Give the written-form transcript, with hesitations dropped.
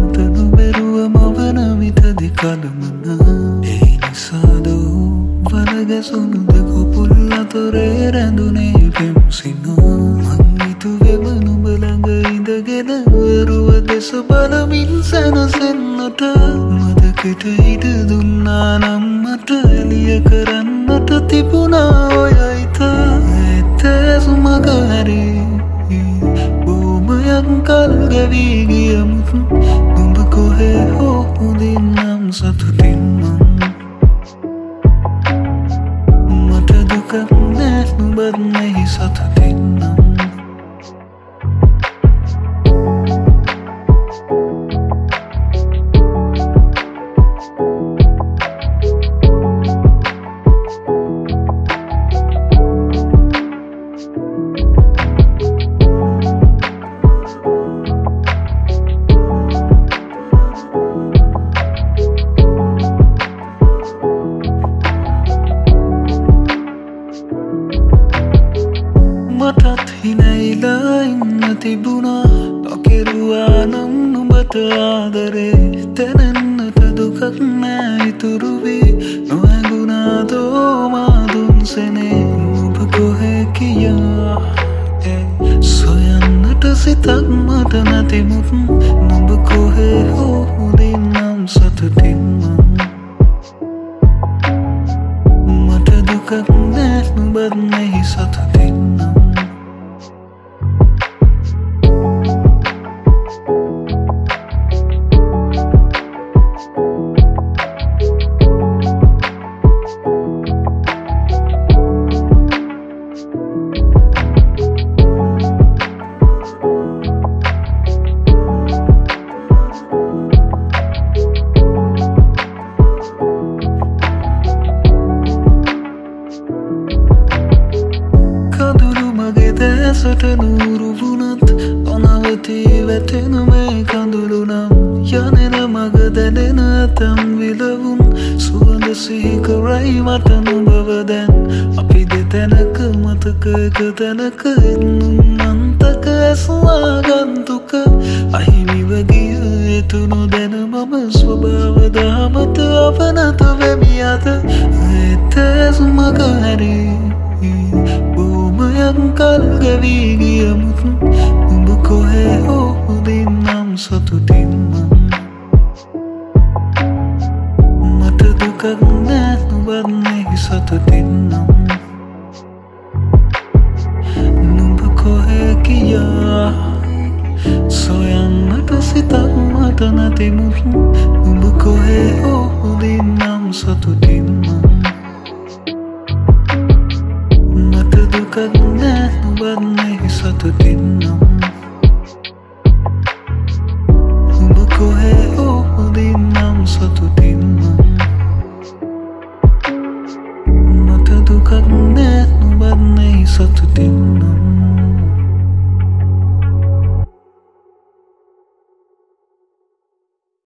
තනු බැරුව මවන විතදි කලමන ඒ නිසාදෝ වනගැසුණුද කොපුල් අතොරේ රැඳුනේ පෙම්සින මං හිතුවෙම නුඹ ළඟ ඉඳගෙන වරුව දෙස බලමින් සැනසෙන්නට මදකට ඉඩ දුන්නා නම් මට එළිය කරන්නට තිබුණා ඔය හිත ඇත්තසුමක හැරී බොහොමයක් කල් ගෙවී ගියමුත් නුඹ කොහේ හෝ හොඳින් නම් සතුටින් මට දුකක් නෑ නුඹත් නැහි සතුටින් නම් මටත් හිනැයිලා ඉන්න තිබුණා නොකෙරුවා නම් නුඹට ආදරේ තැනෙන්නට දුකක් නෑ ඉතුරු වී නොහැඟුණාදෝ මාදුන් සෙනේ නුඹ කොහේ කියා සොයන්නට සිතක් මට නැතිමුත් නුඹ කොහේ හෝ හොඳින් නම් සතුටින් මට දුකක් නෑ නුඹත් නැහි සතුටින් නම් සට නూరు වුණත් නොනවතී වැටෙන මේ කඳුළු නම් යනෙන මග දැනෙන ඇතම් විලවුන් සුවඳ සිහි කරයි මට නුඹව දැන් අපි දෙතැනක මතක එක තැනක එන්නුම් අන්තක ඇස්වා ගන්තුක අහිමිව ගිය එතුණු දැන මම ස්වභාව දහමට අපනත වෙමි අත එතැසුමක හැරී කල් ගෙවී ගියමුත් නුඹ කොහේ හෝ හොඳින් නම් සතුටින් මට දුකක් නෑ නුඹත් නැහි සතුටින් නම් නුඹ කොහේ කියා සොයන්නට සිතක් මට නැතිමුත්